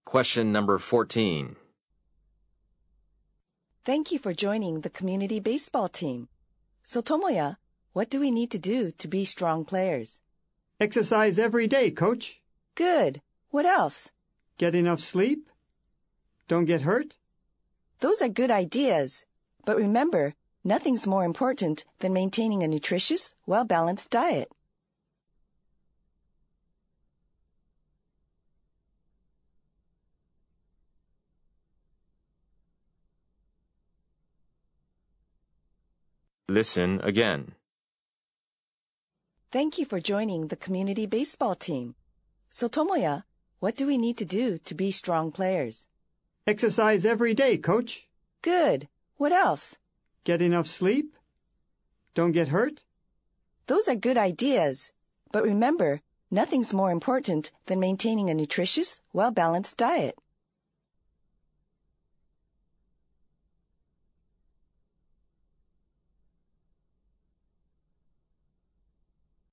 Question number 14. Thank you for joining the community baseball team. So, Tomoya, what do we need to do to be strong players? Exercise every day, Coach. Good. What else? Get enough sleep. Don't get hurt. Those are good ideas. But remember, nothing's more important than maintaining a nutritious, well-balanced diet. Listen again. Thank you for joining the community baseball team. So, Tomoya, what do we need to do to be strong players? Exercise every day, Coach. Good. What else? Get enough sleep. Don't get hurt. Those are good ideas. But remember, nothing's more important than maintaining a nutritious, well-balanced diet.